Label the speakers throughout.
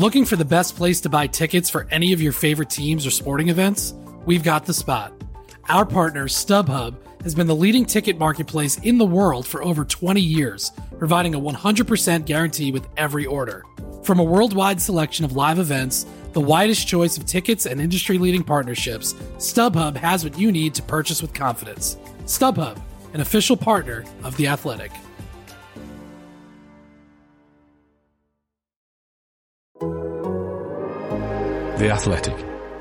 Speaker 1: Looking for the best place to buy tickets for any of your favorite teams or sporting events? We've got the spot. Our partner, StubHub, has been the leading ticket marketplace in the world for over 20 years, providing a 100% guarantee with every order. From a worldwide selection of live events, the widest choice of tickets and industry-leading partnerships, StubHub has what you need to purchase with confidence. StubHub, an official partner of The Athletic.
Speaker 2: The Athletic.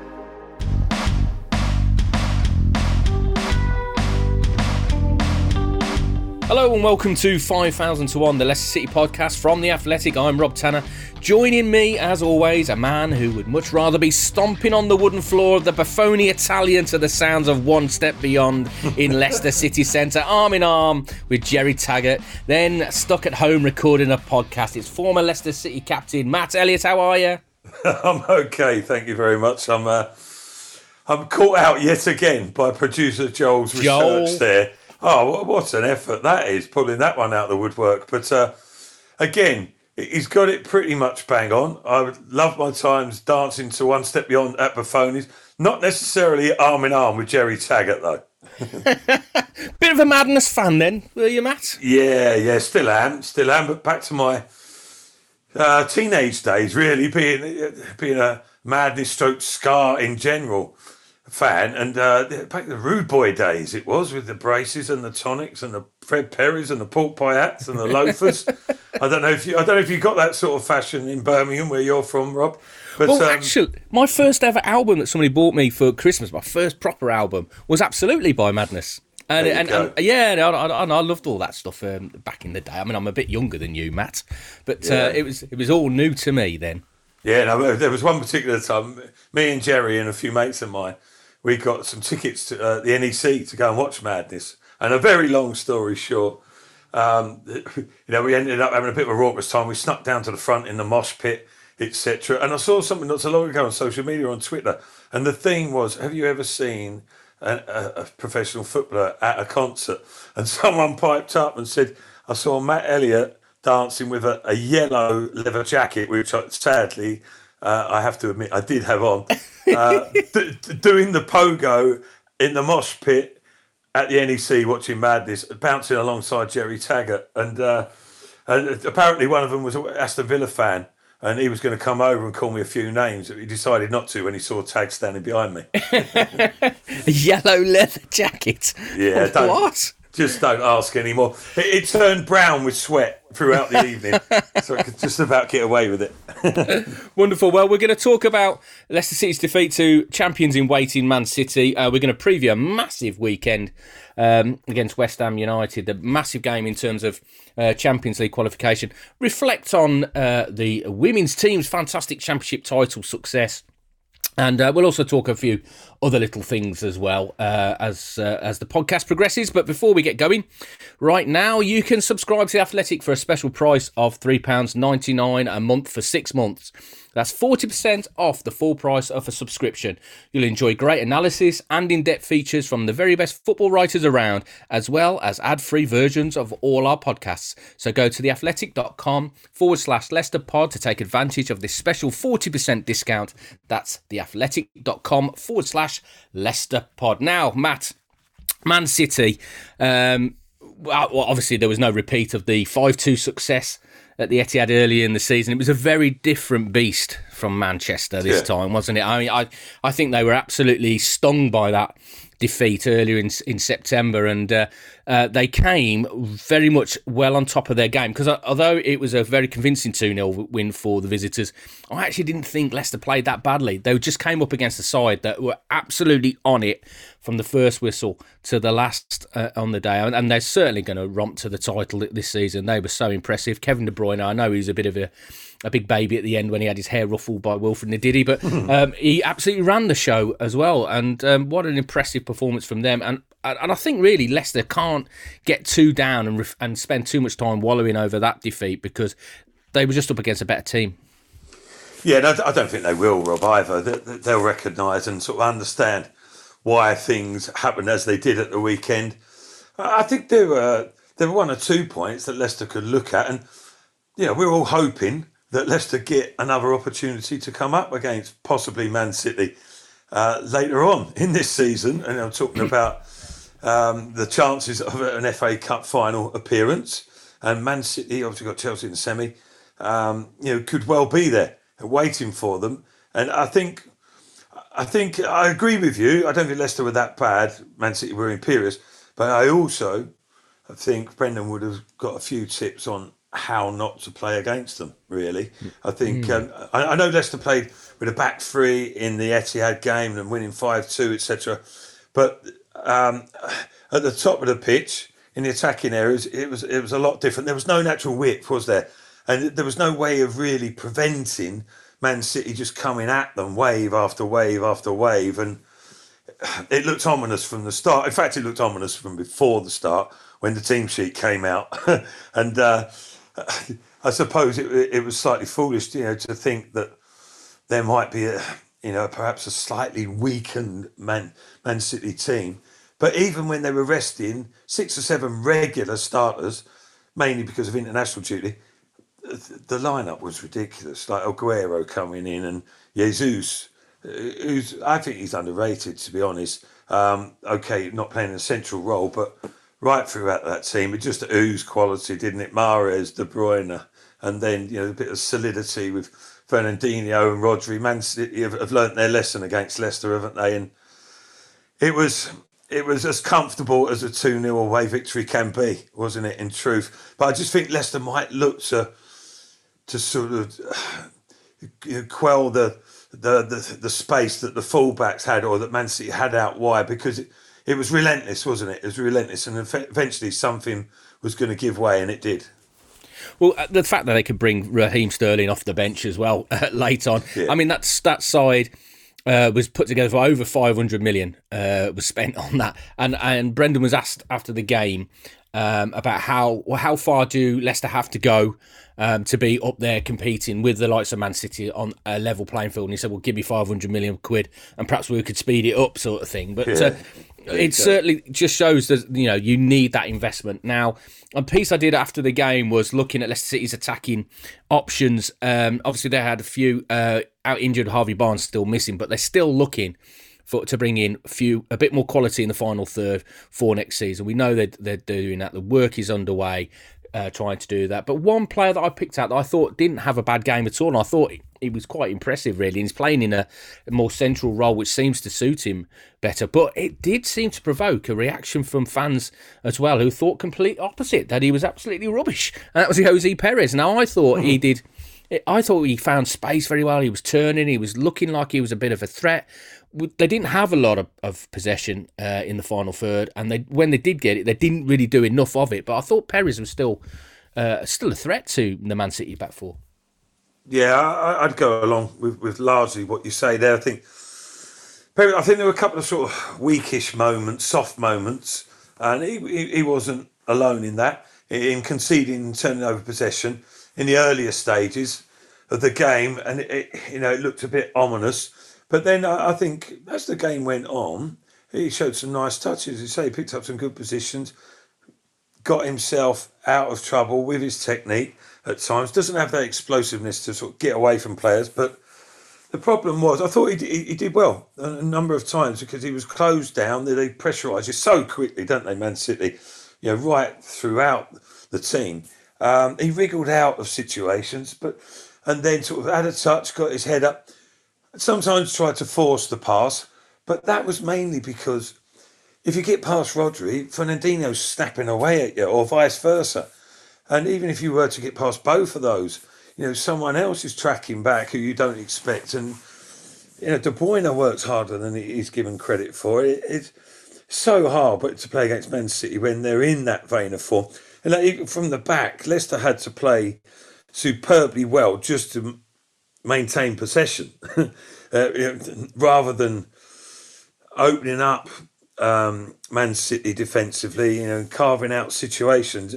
Speaker 3: Hello and welcome to 5000 to 1, the Leicester City podcast from The Athletic. I'm Rob Tanner. Joining me, as always, a man who would much rather be stomping on the wooden floor of the Buffoni Italian to the sounds of One Step Beyond in Leicester City Centre, arm in arm with Gerry Taggart, then stuck at home recording a podcast. It's former Leicester City captain Matt Elliott. How are you?
Speaker 4: I'm okay, thank you very much. I'm caught out yet again by producer Joel's research there. Oh, what an effort that is, pulling that one out of the woodwork. But again, he's got it pretty much bang on. I would love my times dancing to One Step Beyond at Buffoni's. Not necessarily arm in arm with Gerry Taggart, though.
Speaker 3: Bit of a Madness fan then, were you, Matt?
Speaker 4: Yeah, still am. But back to my teenage days, really, being a Madness stroke Scar in general fan, and back the Rude Boy days it was, with the braces and the tonics and the Fred Perrys and the pork pie hats and the loafers. I don't know if you got that sort of fashion in Birmingham where you're from, Rob. But,
Speaker 3: well, actually, my first ever album that somebody bought me for Christmas, my first proper album, was absolutely by Madness. And I loved all that stuff back in the day. I mean, I'm a bit younger than you, Matt, but it was all new to me then. Yeah,
Speaker 4: no, there was one particular time, me and Gerry and a few mates of mine, we got some tickets to the NEC to go and watch Madness. And a very long story short, we ended up having a bit of a raucous time. We snuck down to the front in the mosh pit, etc. And I saw something not so long ago on social media, on Twitter, and the theme was, have you ever seen a professional footballer at a concert? And someone piped up and said, I saw Matt Elliott dancing with a yellow leather jacket, which sadly, I have to admit, I did have on, doing the pogo in the mosh pit at the NEC watching Madness, bouncing alongside Gerry Taggart. And apparently one of them was an Aston Villa fan, and he was going to come over and call me a few names, but he decided not to when he saw Tag standing behind me.
Speaker 3: A yellow leather jacket?
Speaker 4: Yeah.
Speaker 3: What?
Speaker 4: Just don't ask anymore. It turned brown with sweat throughout the evening, so I could just about get away with it.
Speaker 3: Wonderful. Well, we're going to talk about Leicester City's defeat to champions in waiting Man City. We're going to preview a massive weekend against West Ham United, the massive game in terms of Champions League qualification. Reflect on the women's team's fantastic championship title success. And we'll also talk a few other little things as well as the podcast progresses. But before we get going, right now you can subscribe to The Athletic for a special price of £3.99 a month for 6 months. That's 40% off the full price of a subscription. You'll enjoy great analysis and in-depth features from the very best football writers around, as well as ad-free versions of all our podcasts. So go to theathletic.com/LeicesterPod to take advantage of this special 40% discount. That's theathletic.com/LeicesterPod. Now, Matt, Man City, obviously there was no repeat of the 5-2 success at the Etihad earlier in the season. It was a very different beast from Manchester this time, wasn't it? I mean, I think they were absolutely stung by that defeat earlier in September, and they came very much well on top of their game, because although it was a very convincing 2-0 win for the visitors, I actually didn't think Leicester played that badly. They just came up against a side that were absolutely on it from the first whistle to the last on the day, and they're certainly going to romp to the title this season. They were so impressive. Kevin De Bruyne, I know he's a bit of a big baby at the end when he had his hair ruffled by Wilfred Ndidi, but he absolutely ran the show as well, and what an impressive performance from them. And I think really Leicester can't get too down and spend too much time wallowing over that defeat, because they were just up against a better team.
Speaker 4: Yeah, no, I don't think they will, Rob, either. They'll recognise and sort of understand why things happened as they did at the weekend. I think there were 1 or 2 points that Leicester could look at, and we're all hoping that Leicester get another opportunity to come up against possibly Man City later on in this season. And I'm talking about the chances of an FA Cup final appearance. And Man City obviously got Chelsea in the semi. Could well be there waiting for them. And I think I agree with you. I don't think Leicester were that bad. Man City were imperious. But I think Brendan would have got a few tips on how not to play against them, really. I think I know Leicester played with a back three in the Etihad game and winning 5-2, etc. But at the top of the pitch, in the attacking areas, it was a lot different. There was no natural width, was there? And there was no way of really preventing Man City just coming at them wave after wave after wave. And it looked ominous from the start. In fact, it looked ominous from before the start when the team sheet came out. And I suppose it was slightly foolish, to think that there might be perhaps a slightly weakened Man City team. But even when they were resting 6 or 7 regular starters, mainly because of international duty, the lineup was ridiculous. Like Aguero coming in and Jesus, I think he's underrated, to be honest. Okay, not playing a central role, but right throughout that team, it just oozed quality, didn't it? Mahrez, De Bruyne, and then a bit of solidity with Fernandinho and Rodri. Man City have learnt their lesson against Leicester, haven't they? And it was as comfortable as a 2-0 away victory can be, wasn't it, in truth? But I just think Leicester might look to sort of quell the space that the fullbacks had, or that Man City had out wide, because it was relentless, wasn't it? It was relentless, and eventually something was going to give way, and it did.
Speaker 3: Well, the fact that they could bring Raheem Sterling off the bench as well late on. Yeah. I mean, that side was put together for over 500 million was spent on that. And Brendan was asked after the game about how far do Leicester have to go to be up there competing with the likes of Man City on a level playing field. And he said, well, give me 500 million quid and perhaps we could speed it up, sort of thing. But it certainly just shows that, you need that investment. Now, a piece I did after the game was looking at Leicester City's attacking options. Obviously, they had a few out injured. Harvey Barnes still missing, but they're still looking to bring in a bit more quality in the final third for next season. We know they're doing that. The work is underway, trying to do that. But one player that I picked out that I thought didn't have a bad game at all, and I thought he was quite impressive, really. He's playing in a more central role, which seems to suit him better. But it did seem to provoke a reaction from fans as well, who thought complete opposite, that he was absolutely rubbish. And that was Jose Perez. Now, I thought he did. I thought he found space very well. He was turning. He was looking like he was a bit of a threat. They didn't have a lot of possession in the final third, and when they did get it, they didn't really do enough of it. But I thought Perez was still a threat to the Man City back four.
Speaker 4: Yeah, I'd go along with largely what you say there. I think there were a couple of sort of weakish moments, soft moments, and he wasn't alone in that, in conceding and turning over possession in the earlier stages of the game, and it looked a bit ominous. But then I think as the game went on, he showed some nice touches. As you say, he picked up some good positions, got himself out of trouble with his technique at times. Doesn't have that explosiveness to sort of get away from players. But the problem was, I thought he did well a number of times because he was closed down. They pressurise you so quickly, don't they, Man City? Right throughout the team. He wriggled out of situations, and then sort of had a touch, got his head up. Sometimes tried to force the pass, but that was mainly because if you get past Rodri, Fernandinho's snapping away at you, or vice versa. And even if you were to get past both of those, someone else is tracking back who you don't expect. And, De Bruyne works harder than he's given credit for. It's so hard to play against Man City when they're in that vein of form. And from the back, Leicester had to play superbly well just to maintain possession rather than opening up Man City defensively, and carving out situations.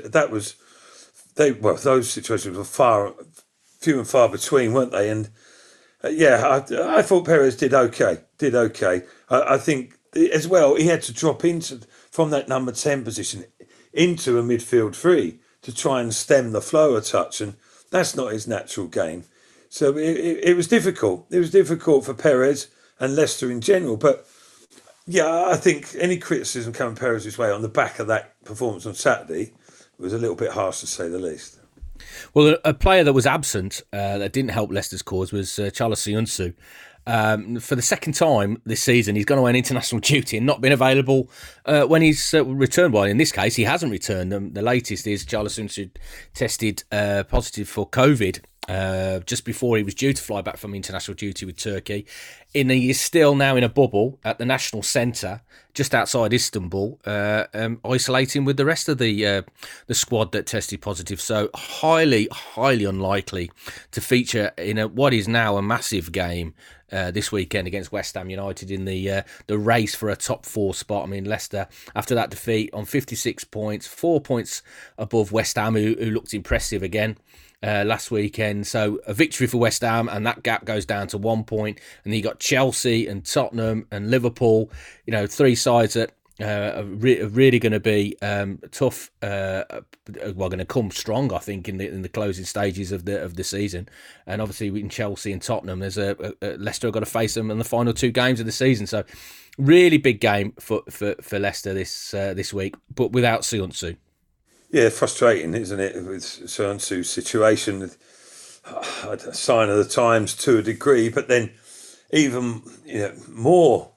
Speaker 4: Those situations were few and far between, weren't they? And I thought Perez did okay. I think as well he had to drop from that number 10 position into a midfield three to try and stem the flow a touch, and That's not his natural game. So it was difficult. It was difficult for Perez and Leicester in general. But yeah, I think any criticism coming Perez's way on the back of that performance on Saturday was a little bit harsh, to say the least.
Speaker 3: Well, a player that was absent that didn't help Leicester's cause was Charles Söyüncü. For the second time this season, he's gone away on international duty and not been available when he's returned. Well, in this case, he hasn't returned. The latest is Charles Söyüncü tested positive for COVID just before he was due to fly back from international duty with Turkey. And he is still now in a bubble at the National Centre just outside Istanbul, isolating with the rest of the squad that tested positive. So highly, highly unlikely to feature in what is now a massive game this weekend against West Ham United in the race for a top 4 spot. I mean, Leicester, after that defeat, on 56 points, 4 points above West Ham, who looked impressive again last weekend. So a victory for West Ham, and that gap goes down to 1 point. And then you got Chelsea and Tottenham and Liverpool, 3 sides that are really going to be tough. Going to come strong, I think, in the closing stages of the season. And obviously in Chelsea and Tottenham, there's Leicester have got to face them in the final 2 games of the season. So really big game for Leicester this week, but without Söyüncü.
Speaker 4: Yeah, frustrating, isn't it, with Söyüncü's situation? A sign of the times to a degree, but then even more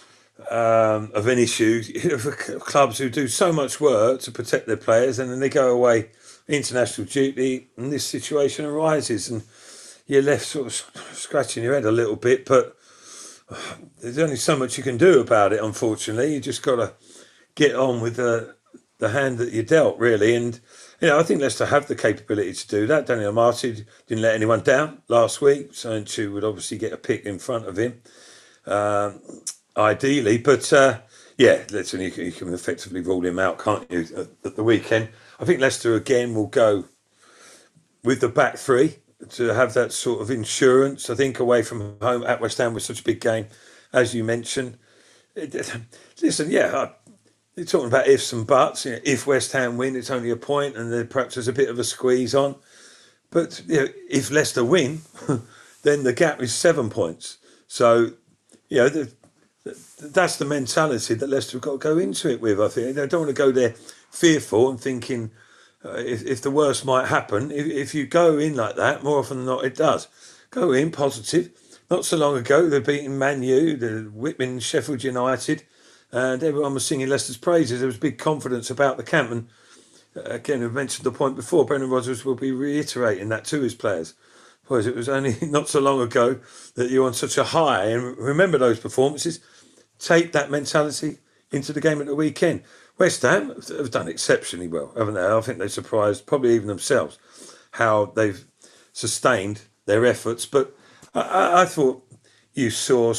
Speaker 4: of an issue for clubs who do so much work to protect their players, and then they go away international duty, and this situation arises, and you're left sort of scratching your head a little bit. But there's only so much you can do about it. Unfortunately, you just got to get on with the hand that you're dealt, really. And I think Leicester have the capability to do that. Daniel Amartey didn't let anyone down last week. Söyüncü would obviously get a pick in front of him, ideally. But listen, you can effectively rule him out, can't you, at the weekend? I think Leicester again will go with the back 3 to have that sort of insurance. I think away from home at West Ham was such a big game, as you mentioned. Listen, you're talking about ifs and buts. If West Ham win, it's only a point, and then perhaps there's a bit of a squeeze on. But if Leicester win, then the gap is 7 points. So, that's the mentality that Leicester have got to go into it with. I think they don't want to go there fearful and thinking if the worst might happen. If you go in like that, more often than not, it does. Go in positive. Not so long ago, they're beating Man U, they're whipping Sheffield United, and everyone was singing Leicester's praises. There was big confidence about the camp. And again, we've mentioned the point before, Brendan Rodgers will be reiterating that to his players. Because it was only not so long ago that you're on such a high. And remember those performances. Take that mentality into the game at the weekend. West Ham have done exceptionally well, haven't they? I think they surprised probably even themselves how they've sustained their efforts. But I thought you saw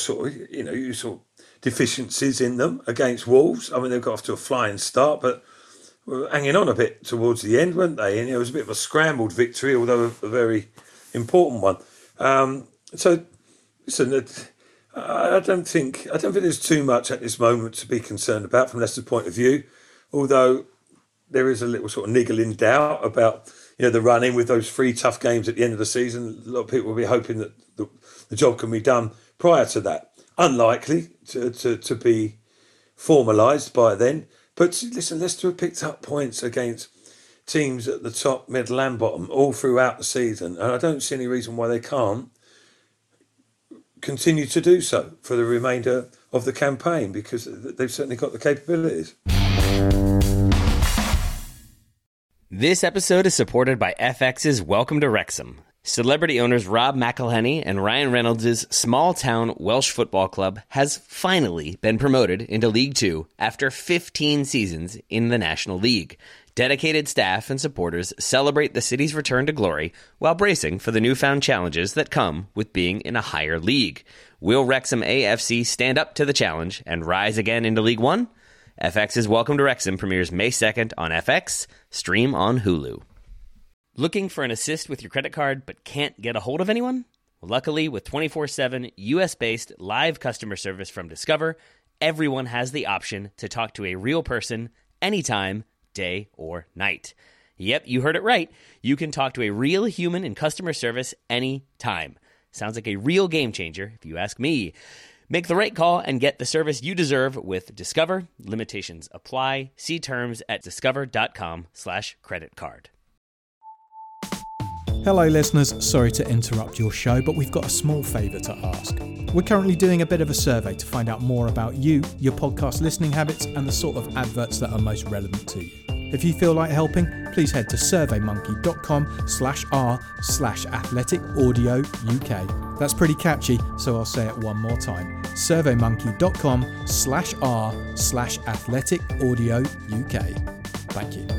Speaker 4: deficiencies in them against Wolves. I mean, they've got off to a flying start, but were hanging on a bit towards the end, weren't they? And it was a bit of a scrambled victory, although a very important one. So, listen, I don't think there's too much at this moment to be concerned about from Leicester's point of view, although there is a little sort of niggling doubt about the run-in with those 3 tough games at the end of the season. A lot of people will be hoping that the job can be done prior to that. Unlikely to be formalised by then. But listen, Leicester have picked up points against teams at the top, middle and bottom all throughout the season. And I don't see any reason why they can't continue to do so for the remainder of the campaign, because they've certainly got the capabilities.
Speaker 5: This episode is supported by FX's Welcome to Wrexham. Celebrity owners Rob McElhenney and Ryan Reynolds' small-town Welsh football club has finally been promoted into League Two after 15 seasons in the National League. Dedicated staff and supporters celebrate the city's return to glory while bracing for the newfound challenges that come with being in a higher league. Will Wrexham AFC stand up to the challenge and rise again into League One? FX's Welcome to Wrexham premieres May 2nd on FX, stream on Hulu. Looking for an assist with your credit card but can't get a hold of anyone? Well, luckily, with 24/7 US-based live customer service from Discover, everyone has the option to talk to a real person anytime, day or night. Yep, you heard it right. You can talk to a real human in customer service anytime. Sounds like a real game changer, if you ask me. Make the right call and get the service you deserve with Discover. Limitations apply. See terms at discover.com/creditcard.
Speaker 6: Hello listeners, sorry to interrupt your show, but we've got a small favour to ask. We're currently doing a bit of a survey to find out more about you, your podcast listening habits, and the sort of adverts that are most relevant to you. If you feel like helping, please head to surveymonkey.com/r/athleticaudio UK. That's pretty catchy, so I'll say it one more time. surveymonkey.com/r/athleticaudio UK. Thank you.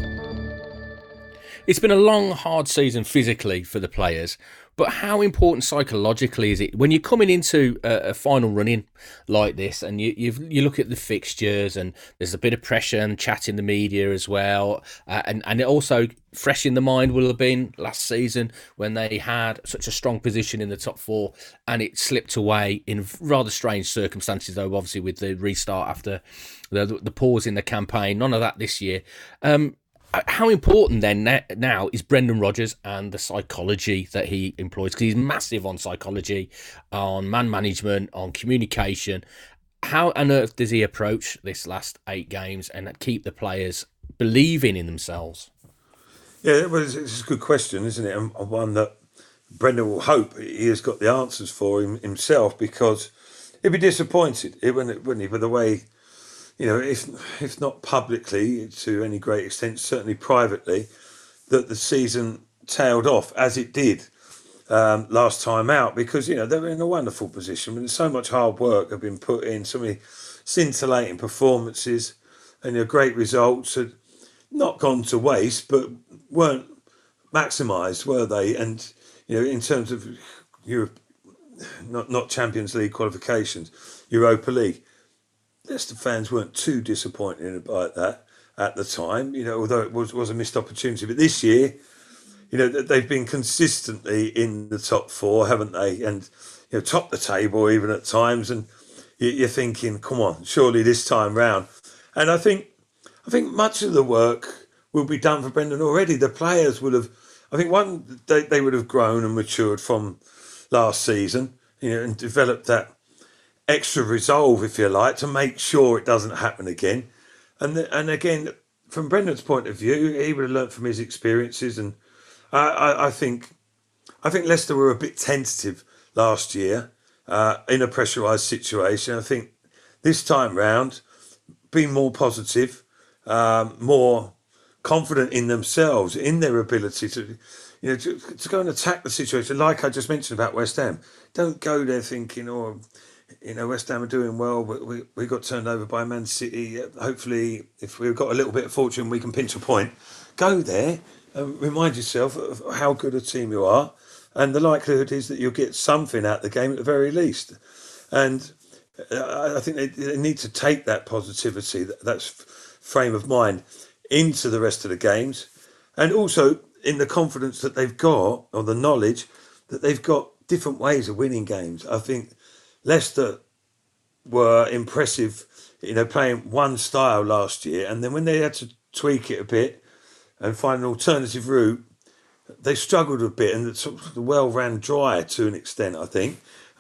Speaker 3: It's been a long, hard season physically for the players, but how important psychologically is it when you're coming into a final run-in like this, and you look at the fixtures, and there's a bit of pressure and chat in the media as well, and it also fresh in the mind will have been last season when they had such a strong position in the top four, and it slipped away in rather strange circumstances, though, obviously with the restart after the pause in the campaign. None of that this year. How important then now is Brendan Rodgers and the psychology that he employs? Because he's massive on psychology, on man management, on communication. How on earth does he approach this last 8 games and keep the players believing in themselves?
Speaker 4: Yeah, well, it's a good question, isn't it? And one that Brendan will hope he has got the answers for himself, because he'd be disappointed, wouldn't he? But the way, if not publicly to any great extent, certainly privately, that the season tailed off as it did last time out, because, they were in a wonderful position. And so much hard work had been put in, so many scintillating performances, and great results had not gone to waste, but weren't maximised, were they? And, in terms of Europe, not Champions League qualifications, Europa League, Leicester fans weren't too disappointed about that at the time, although it was a missed opportunity. But this year, they've been consistently in the top 4, haven't they? And, top the table even at times. And you're thinking, come on, surely this time round. And I think much of the work will be done for Brendan already. The players would have, they would have grown and matured from last season, and developed that extra resolve, if you like, to make sure it doesn't happen again. And again, from Brendan's point of view, he would have learnt from his experiences. And I think Leicester were a bit tentative last year in a pressurised situation. I think this time round, being more positive, more confident in themselves, in their ability to go and attack the situation, like I just mentioned about West Ham. Don't go there thinking, West Ham are doing well, but we got turned over by Man City. Hopefully, if we've got a little bit of fortune, we can pinch a point. Go there and remind yourself of how good a team you are, and the likelihood is that you'll get something out of the game at the very least. And I think they need to take that positivity, that frame of mind, into the rest of the games, and also in the confidence that they've got, or the knowledge that they've got different ways of winning games. I think Leicester were impressive, playing one style last year, and then when they had to tweak it a bit and find an alternative route, they struggled a bit, and the well ran dry to an extent, I think.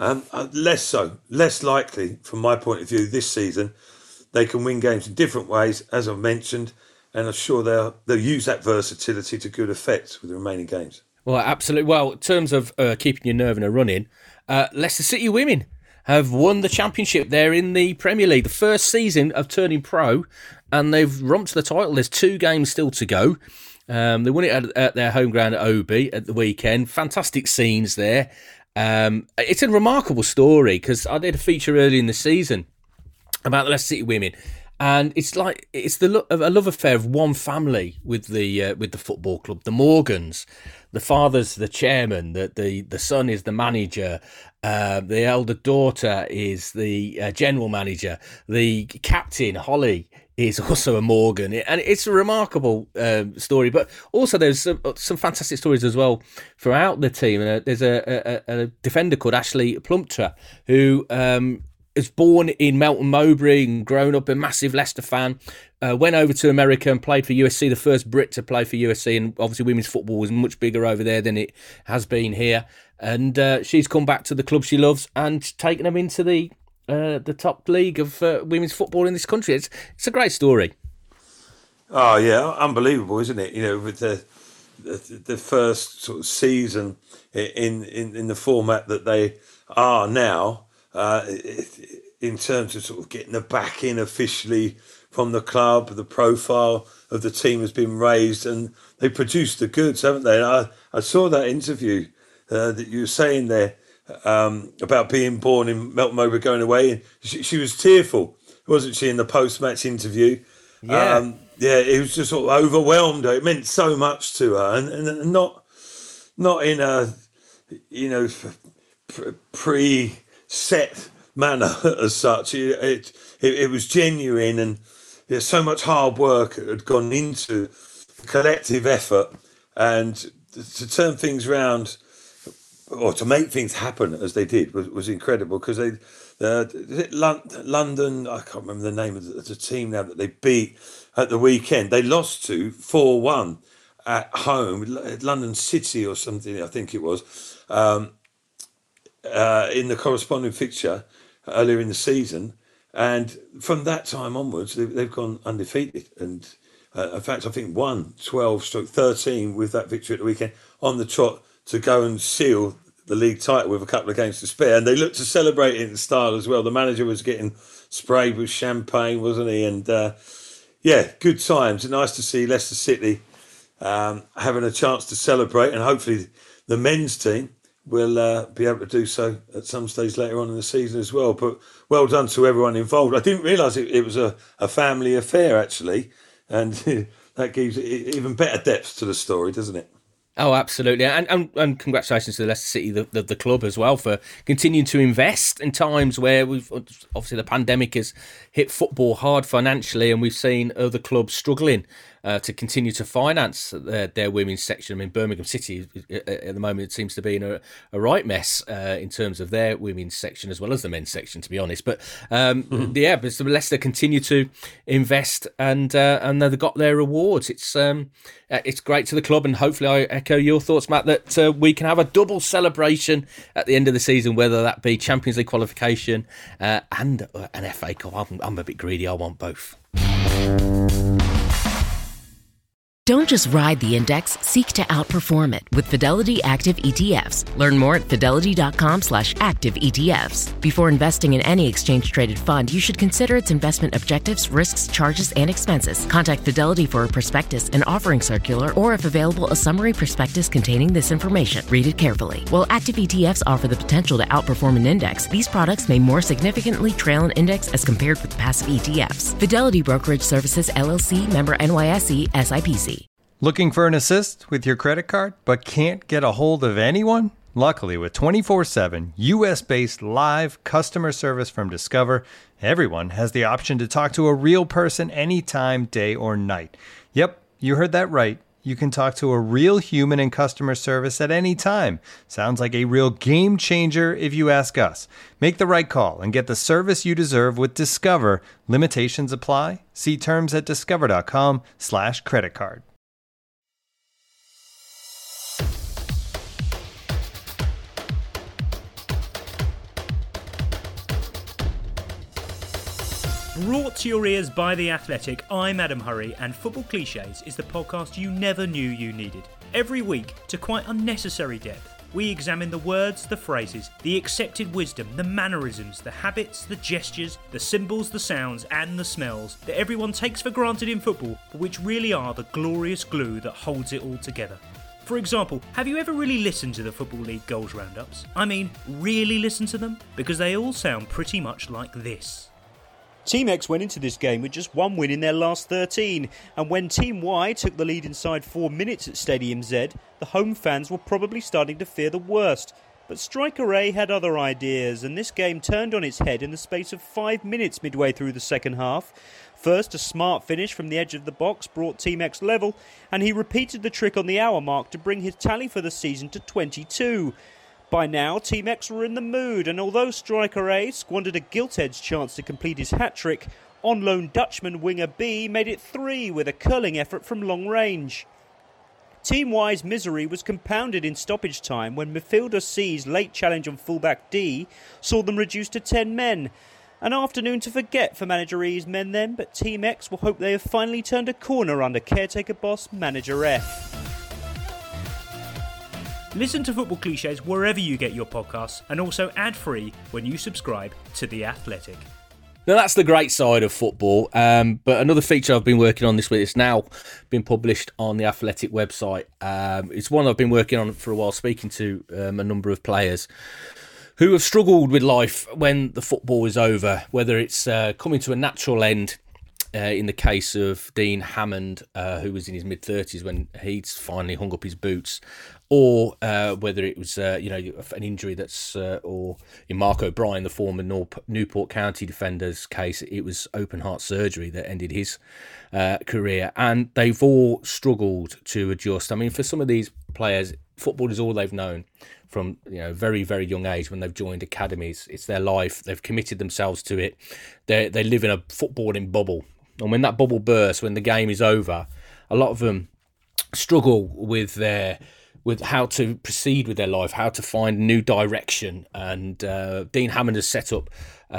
Speaker 4: Less likely, from my point of view, this season. They can win games in different ways, as I've mentioned, and I'm sure they'll use that versatility to good effect with the remaining games.
Speaker 3: Well, absolutely. Well, in terms of keeping your nerve in a run-in, Leicester City women have won the championship. They're in the Premier League, the first season of turning pro, and they've romped the title. There's 2 games still to go. They won it at their home ground at Obi at the weekend. Fantastic scenes there. It's a remarkable story, because I did a feature early in the season about the Leicester City women, and it's a love affair of one family with the football club. The Morgans, the father's the chairman, the son is the manager, the elder daughter is the general manager, the captain Holly is also a Morgan, and it's a remarkable story. But also there's some fantastic stories as well throughout the team. There's a defender called Ashley Plumptre who was born in Melton Mowbray and grown up a massive Leicester fan. Went over to America and played for USC, the first Brit to play for USC. And obviously women's football was much bigger over there than it has been here. And she's come back to the club she loves and taken them into the top league of women's football in this country. It's a great story.
Speaker 4: Oh yeah, unbelievable, isn't it? With the first sort of season in the format that they are now, in terms of sort of getting the back in officially from the club, the profile of the team has been raised, and they produced the goods, haven't they? And I saw that interview that you were saying there about being born in Melton Mowbray, going away, and she was tearful, wasn't she, in the post-match interview?
Speaker 3: Yeah.
Speaker 4: It was just sort of overwhelmed her. It meant so much to her, and not in a pre-set manner as such. It was genuine, and so much hard work had gone into collective effort, and to turn things around or to make things happen as they did was incredible, because London, I can't remember the name of the team now that they beat at the weekend. They lost to 4-1 at home, London City or something, I think it was, in the corresponding fixture earlier in the season. And from that time onwards, they've gone undefeated. And in fact, I think won 12-13 with that victory at the weekend, on the trot to go and seal the league title with a couple of games to spare. And they looked to celebrate it in style as well. The manager was getting sprayed with champagne, wasn't he? And good times. Nice to see Leicester City having a chance to celebrate, and hopefully the men's team will be able to do so at some stage later on in the season as well. But well done to everyone involved. I didn't realise it was a family affair, actually, and that gives even better depth to the story, doesn't it?
Speaker 3: Oh, absolutely. And congratulations to Leicester City, the club as well, for continuing to invest in times where obviously the pandemic has hit football hard financially, and we've seen other clubs struggling to continue to finance their women's section. I mean, Birmingham City at the moment, it seems to be in a right mess in terms of their women's section as well as the men's section, to be honest. But but Leicester continue to invest, and they've got their rewards. It's great to the club, and hopefully I echo your thoughts, Matt, that we can have a double celebration at the end of the season, whether that be Champions League qualification and an FA Cup. I'm a bit greedy. I want both.
Speaker 7: Don't just ride the index, seek to outperform it with Fidelity Active ETFs. Learn more at fidelity.com/active ETFs. Before investing in any exchange-traded fund, you should consider its investment objectives, risks, charges, and expenses. Contact Fidelity for a prospectus, an offering circular, or if available, a summary prospectus containing this information. Read it carefully. While active ETFs offer the potential to outperform an index, these products may more significantly trail an index as compared with passive ETFs. Fidelity Brokerage Services, LLC, member NYSE, SIPC.
Speaker 6: Looking for an assist with your credit card, but can't get a hold of anyone? Luckily, with 24/7 US-based live customer service from Discover, everyone has the option to talk to a real person anytime, day or night. Yep, you heard that right. You can talk to a real human in customer service at any time. Sounds like a real game changer if you ask us. Make the right call and get the service you deserve with Discover. Limitations apply. See terms at discover.com/creditcard.
Speaker 8: Brought to your ears by The Athletic, I'm Adam Hurrey, and Football Clichés is the podcast you never knew you needed. Every week, to quite unnecessary depth, we examine the words, the phrases, the accepted wisdom, the mannerisms, the habits, the gestures, the symbols, the sounds, and the smells that everyone takes for granted in football, but which really are the glorious glue that holds it all together. For example, have you ever really listened to the Football League goals roundups? I mean, really listened to them? Because they all sound pretty much like this.
Speaker 9: Team X went into this game with just one win in their last 13, and when Team Y took the lead inside 4 minutes at Stadium Z, the home fans were probably starting to fear the worst. But Striker A had other ideas, and this game turned on its head in the space of 5 minutes midway through the second half. First, a smart finish from the edge of the box brought Team X level, and he repeated the trick on the hour mark to bring his tally for the season to 22. By now, Team X were in the mood, and although striker A squandered a gilt-edged chance to complete his hat-trick, on-loan Dutchman winger B made it 3 with a curling effort from long range. Team Y's misery was compounded in stoppage time when midfielder C's late challenge on fullback D saw them reduced to 10 men. An afternoon to forget for manager E's men then, but Team X will hope they have finally turned a corner under caretaker boss manager F.
Speaker 8: Listen to Football Clichés wherever you get your podcasts, and also ad-free when you subscribe to The Athletic.
Speaker 3: Now, that's the great side of football. But another feature I've been working on this week, it's now been published on the Athletic website. It's one I've been working on for a while, speaking to a number of players who have struggled with life when the football is over, whether it's coming to a natural end. In the case of Dean Hammond, who was in his mid-30s when he'd finally hung up his boots, or whether it was an injury that's, or in Mark O'Brien, the former Newport County defender's case, it was open heart surgery that ended his career, and they've all struggled to adjust. I mean, for some of these players, football is all they've known from very, very young age when they've joined academies. It's their life. They've committed themselves to it. They live in a footballing bubble. And when that bubble bursts, when the game is over, a lot of them struggle with how to proceed with their life, how to find new direction. And Dean Hammond has set up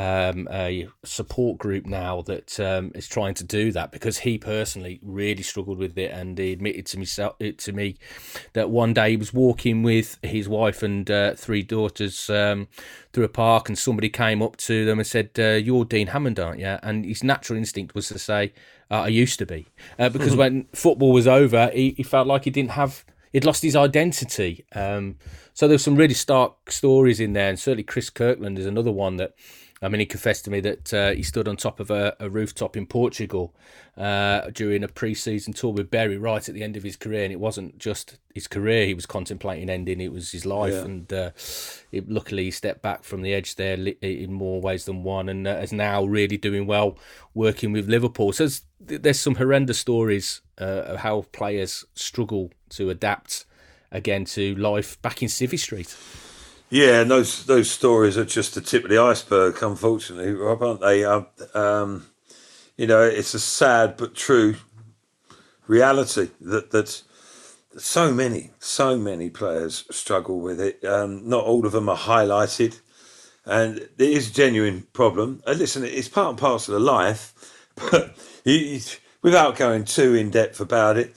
Speaker 3: a support group now that is trying to do that, because he personally really struggled with it, and he admitted to me that one day he was walking with his wife and 3 daughters through a park, and somebody came up to them and said, "You're Dean Hammond, aren't you?" And his natural instinct was to say, "I used to be," because when football was over, he felt like he'd lost his identity. So there's some really stark stories in there, and certainly Chris Kirkland is another one that, he confessed to me that he stood on top of a rooftop in Portugal during a pre-season tour with Bury right at the end of his career, and it wasn't just his career he was contemplating ending, it was his life. Yeah. And luckily he stepped back from the edge there in more ways than one, and is now really doing well working with Liverpool. So there's some horrendous stories of how players struggle to adapt again to life back in Civvy Street.
Speaker 4: Yeah, and those stories are just the tip of the iceberg, unfortunately, Rob, aren't they? It's a sad but true reality that so many players struggle with it. Not all of them are highlighted, and it is a genuine problem. Listen, it's part and parcel of life, but without going too in depth about it,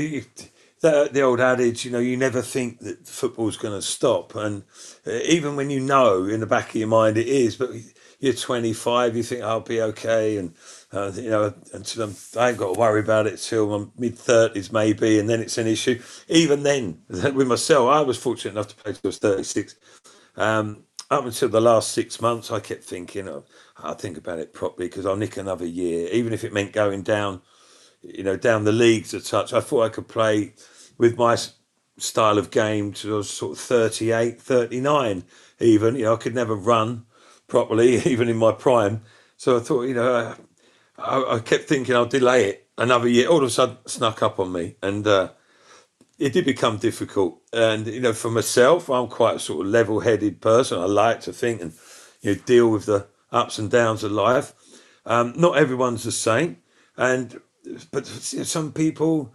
Speaker 4: the old adage, you never think that football's going to stop, and even when in the back of your mind it is, but you're 25, you think I'll be okay, and until I ain't got to worry about it till my mid-30s maybe, and then it's an issue. Even then, with myself, I was fortunate enough to play till I was 36. Up until the last 6 months, I kept thinking, I'll think about it properly because I'll nick another year, even if it meant going down the leagues a touch. I thought I could play with my style of game till I was sort of 38, 39 even. I could never run properly, even in my prime. So I thought, I kept thinking I'll delay it another year. All of a sudden, it snuck up on me, and it did become difficult. And, for myself, I'm quite a sort of level-headed person. I like to think and, deal with the ups and downs of life. Not everyone's the same. But some people,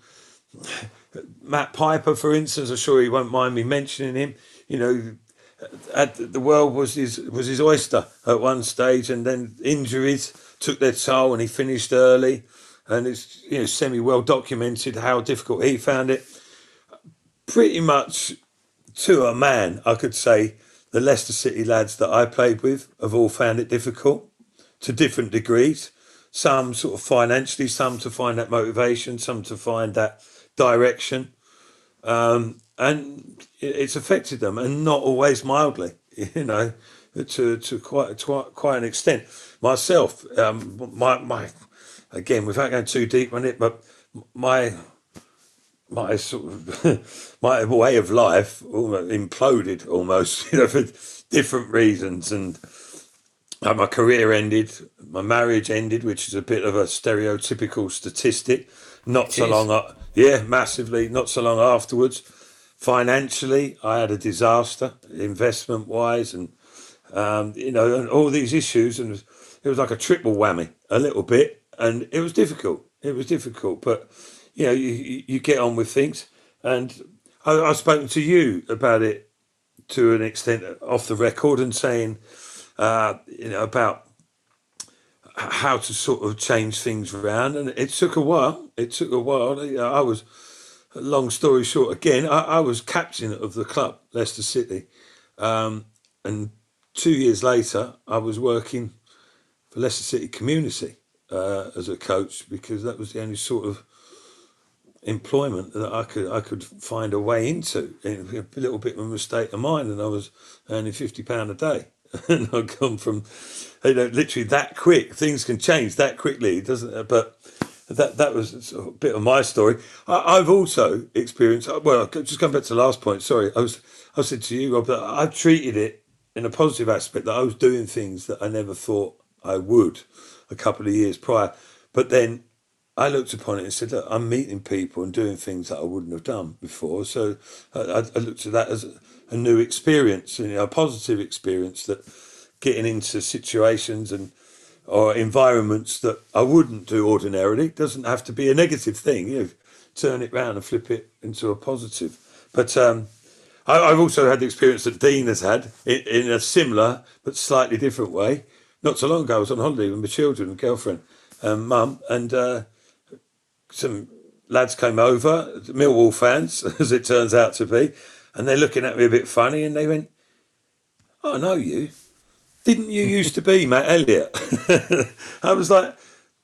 Speaker 4: Matt Piper, for instance, I'm sure he won't mind me mentioning him. The world was his oyster at one stage, and then injuries took their toll, and he finished early. And it's semi well documented how difficult he found it. Pretty much to a man, I could say the Leicester City lads that I played with have all found it difficult to different degrees. Some sort of financially, some to find that motivation, some to find that direction. And it's affected them, and not always mildly, to quite an extent. Myself, my again, without going too deep on it, but my sort of my way of life imploded almost, for different reasons. And my career ended, my marriage ended, which is a bit of a stereotypical statistic. Massively. Not so long afterwards, Financially, I had a disaster, investment-wise, and and all these issues, and it was like a triple whammy, a little bit, and it was difficult. But you get on with things, and I've spoken to you about it to an extent off the record, and saying, about how to sort of change things around, and it took a while. I was, long story short, again, I was captain of the club, Leicester City, and 2 years later, I was working for Leicester City Community as a coach, because that was the only sort of employment that I could find a way into. A little bit of a mistake of mine, and I was earning £50 a day, and I'd gone from, literally that quick. Things can change that quickly, doesn't it? But that was a bit of my story. I've also experienced. Well, just going back to the last point. Sorry, I said to you, Rob, that I've treated it in a positive aspect, that I was doing things that I never thought I would a couple of years prior. But then I looked upon it and said, look, I'm meeting people and doing things that I wouldn't have done before. So I looked at that as a new experience, a positive experience, that getting into situations or environments that I wouldn't do ordinarily doesn't have to be a negative thing. Turn it round and flip it into a positive. But I've also had the experience that Dean has had in a similar but slightly different way. Not so long ago, I was on holiday with my children and girlfriend and mum, and some lads came over, Millwall fans, as it turns out to be, and they're looking at me a bit funny, and they went, "I know you. Didn't you used to be Matt Elliott?" I was like,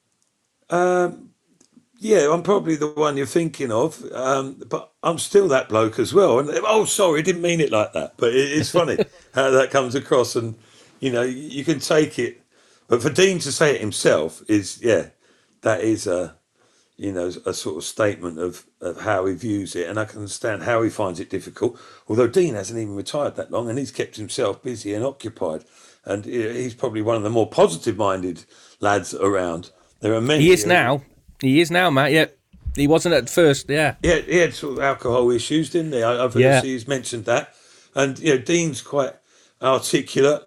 Speaker 4: yeah, I'm probably the one you're thinking of, but I'm still that bloke as well. And oh, sorry, didn't mean it like that. But it's funny how that comes across, and you can take it. But for Dean to say it himself that is a sort of statement of how he views it, and I can understand how he finds it difficult. Although Dean hasn't even retired that long, and he's kept himself busy and occupied, and he's probably one of the more positive-minded lads around. There are many.
Speaker 3: He is now, Matt. Yeah, he wasn't at first. Yeah,
Speaker 4: he had sort of alcohol issues, didn't he? I've heard he's mentioned that, and Dean's quite articulate.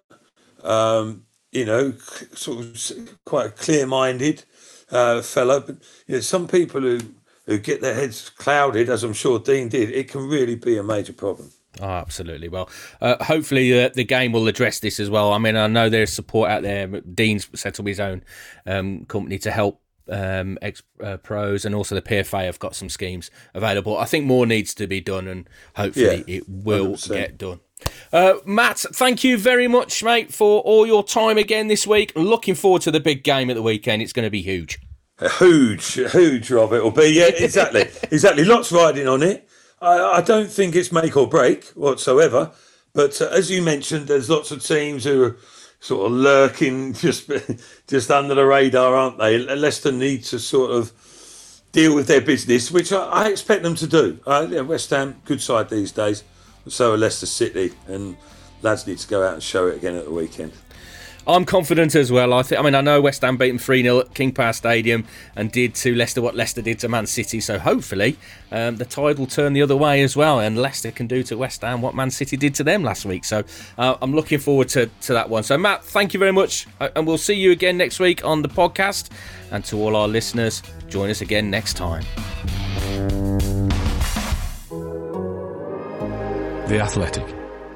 Speaker 4: Sort of quite a clear-minded fellow. But some people who get their heads clouded, as I'm sure Dean did, it can really be a major problem.
Speaker 3: Oh, absolutely. Well, hopefully the game will address this as well. I mean, I know there's support out there. Dean's set up his own company to help ex-pros, and also the PFA have got some schemes available. I think more needs to be done, and hopefully it will 100%. Get done. Matt, thank you very much, mate, for all your time again this week. Looking forward to the big game at the weekend. It's going to be huge.
Speaker 4: Huge, Rob, it'll be. Yeah, exactly. Lots riding on it. I don't think it's make or break whatsoever. But as you mentioned, there's lots of teams who are sort of lurking just under the radar, aren't they? Leicester need to sort of deal with their business, which I expect them to do. West Ham, good side these days. So are Leicester City, and lads need to go out and show it again at the weekend.
Speaker 3: I'm confident as well. I know West Ham beat them 3-0 at King Power Stadium and did to Leicester what Leicester did to Man City. So hopefully the tide will turn the other way as well, and Leicester can do to West Ham what Man City did to them last week. So I'm looking forward to that one. So Matt, thank you very much, and we'll see you again next week on the podcast. And to all our listeners, join us again next time.
Speaker 2: The Athletic.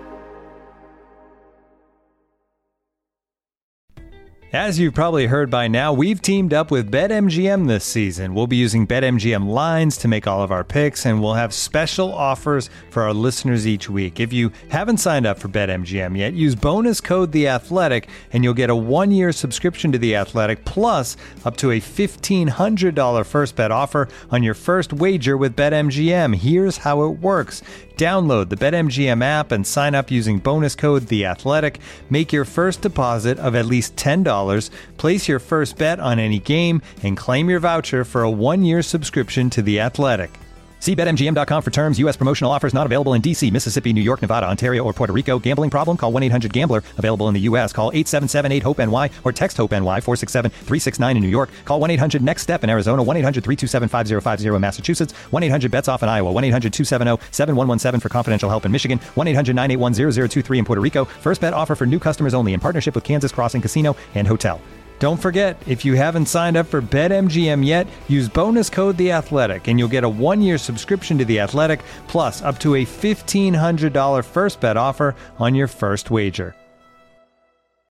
Speaker 6: As you've probably heard by now, we've teamed up with BetMGM this season. We'll be using BetMGM lines to make all of our picks, and we'll have special offers for our listeners each week. If you haven't signed up for BetMGM yet, use bonus code The Athletic, and you'll get a 1-year subscription to The Athletic, plus up to a $1,500 first bet offer on your first wager with BetMGM. Here's how it works. Download the BetMGM app and sign up using bonus code The Athletic. Make your first deposit of at least $10. Place your first bet on any game and claim your voucher for a 1-year subscription to The Athletic.
Speaker 10: See BetMGM.com for terms. U.S. promotional offers not available in D.C., Mississippi, New York, Nevada, Ontario, or Puerto Rico. Gambling problem? Call 1-800-GAMBLER. Available in the U.S. Call 877-8-HOPE-NY or text HOPE-NY 467-369 in New York. Call 1-800-NEXT-STEP in Arizona. 1-800-327-5050 in Massachusetts. 1-800-BETS-OFF in Iowa. 1-800-270-7117 for confidential help in Michigan. 1-800-981-0023 in Puerto Rico. First bet offer for new customers only in partnership with Kansas Crossing Casino and Hotel. Don't forget, if you haven't signed up for BetMGM yet, use bonus code The Athletic, and you'll get a 1-year subscription to The Athletic, plus up to a $1,500 first bet offer on your first wager.